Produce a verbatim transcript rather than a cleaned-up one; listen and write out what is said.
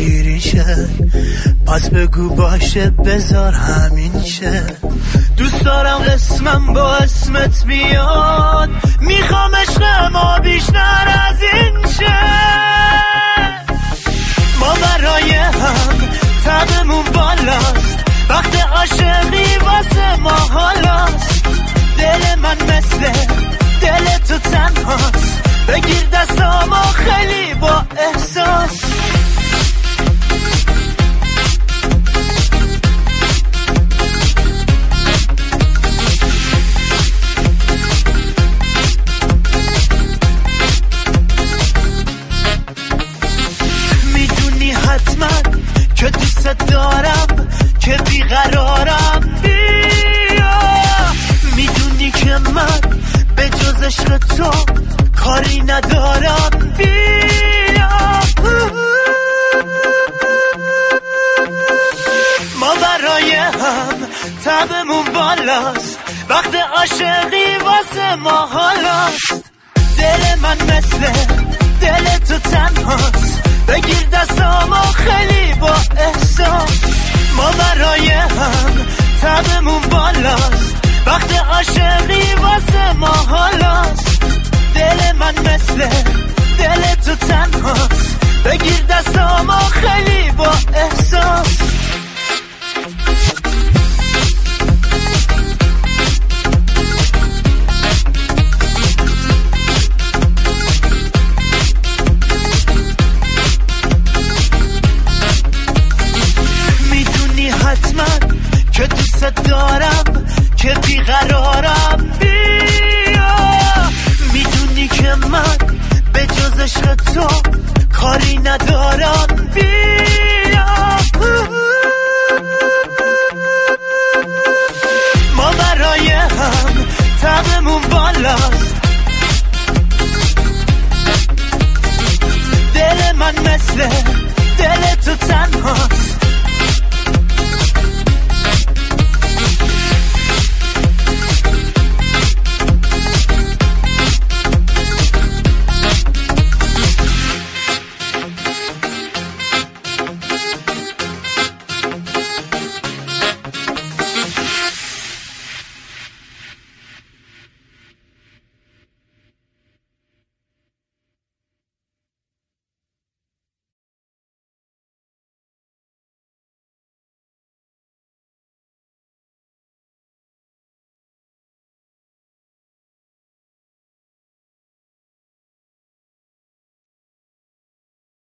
شیرین شه، پس بگو باشه بذار همین شه. دوست دارم اسمم با اسمت بیاد، میخوام عشق ما بیشتر از این شه. ما برای هم تبمون بالاست، وقت عاشقی واسه ما حالاست. دل من مثل دل تو تنهاست، بگیر دستامو خیلی با احساس. میدونی حتما که دوست دارم، که بیقرارم. بیا میدونی که من به جز عشق تو کاری ندارم. بیا ما برای هم تبمون بالاست، وقت عاشقی واسه ما حالاست. دل من مثل دل تو تنهاست، بگیر دستامو خیلی با احساس. ما برای هم تبمون بالاست، وقت عاشقی واسه ما حالاست. دل من مثل دل تو تنهاست، بگیر دستامو خیلی با احساس. میدونی حتما که دوست دارم، که بیقرارم. بیا میدونی که من به جز عشق تو کاری ندارم. بیا ما برای هم تبمون بالاست، دل من مثل دل تو تنهاست،